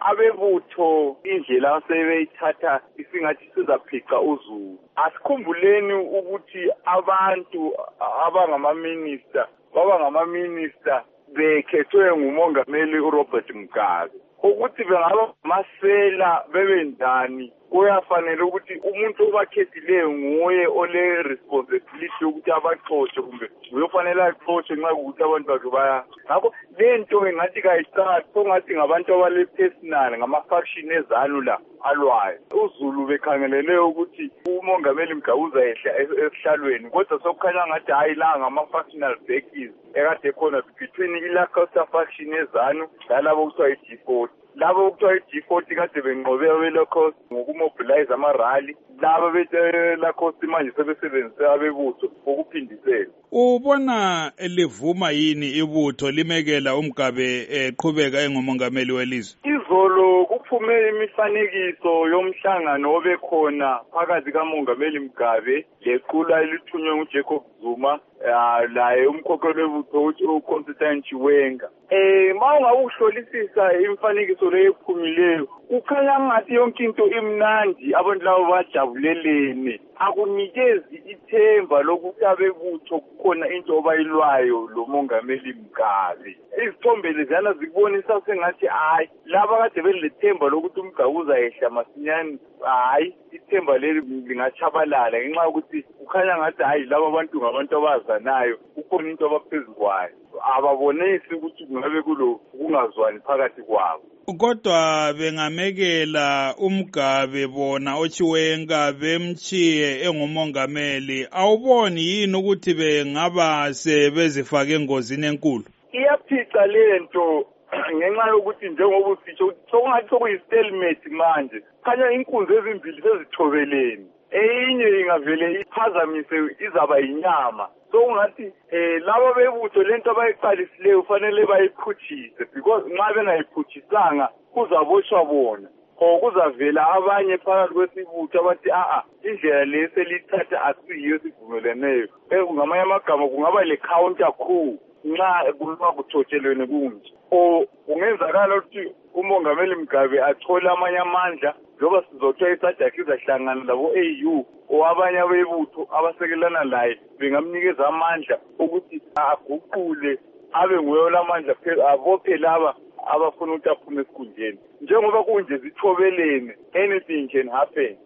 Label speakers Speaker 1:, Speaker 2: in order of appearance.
Speaker 1: abebutho indlela asebeyithatha isingathi sizaphica uZulu. Asikhumbuleni ukuthi abantu abangamaminista bekhethwe ngumongameli uRobert Mugabe. Ukuthi bengaba masela bebendani kuyafanele ukuthi umuntu obakhethileyo nguye ole responsibility ukuthi abaxoxe kumbe uyofanele axoxe nxa ukuthi abantu bakhe baya. Ngakho lento ngathi kayicaci songathi ngabantu abale personal ngama-faction ezanu la alwayo. uZulu bekhangelele ukuthi umongameli Mugabe uzayehla esihlalweni kodwa sokukhanya ngathi hayi la ngama-factional backers ekade khona between iLacosta faction ezanu lalabo kuthiwa i-G40. Labo kuthiwa i-G40 kade benqobe abeLacosta ngokumobilize amarally. Laba beLacosta manje sebesebenzisa abebutho ukuphindisela.
Speaker 2: Ubona livuma yini ibutho limekela uMgabe eqhubeka engumongameli welizwe?
Speaker 1: Izolo kuphume imifanekiso yomhlangano obekhona phakathi kamongameli Mugabe lequla elithunywe nguJacob Zuma laye umkhokheli webutho uConstantine Chiwenga. Mawungawuhlolisisa imifanekiso leyo ephumileyo kukhanya ngathi yonke into imnandi, abantu labo bajabulelene. Akunikezi ithemba lokuthi abebutho kukhona into obayilwayo lo mongameli Mugabe. Izithombe lezana zikubonisa sengathi hayi laba kade belethemba lokuthi uMgabe uzayehla masinyane, hayi ithemba leli lingachabalala ngenxa yokuthi kukhanya ngathi hayi laba bantu ngabantu abazanayo, kukhona into abaphezulu kwayo. Ababonisi ukuthi kungabe kulo kungazwani phakathi kwabo.
Speaker 2: Kodwa bengamekela uMgabe bona oChiwenga bemchiye engumongameli, awuboni yini ukuthi bengaba sebezifake engozini enkulu?
Speaker 1: Iyaphica lento ngenxa yokuthi njengoba usitsho sokungathi sokuyi-stalemate manje. Khanya inkunzi ezimbili sezithobeleni. Eyinye ingavele iphazamise izaba yinyama. Sokungathi laba bebutho lento abayiqalisileyo kufanele bayiphutshise because nxa bengayiphuthisanga kuzaboshwa bona. Kuzavela abanye phakathi kwesibutho abathi indlela le selithatha asiyiyo esivumeleneyo. Ngamanye amagama kungaba le-counter coup nxa kuthotshelwene kunje. Kungenzakala ukuthi umongameli Mugabe athole amanye amandla njengoba sizothiwa iSADC izahlangana labo-AU abanye abebutho abasekelana laye bengamnikeza amandla ukuthi aguqule abe nguye olamandla abophe laba abafuna ukuthi aphume esikhundleni. Njengoba kunje zithobelene, anything can happen.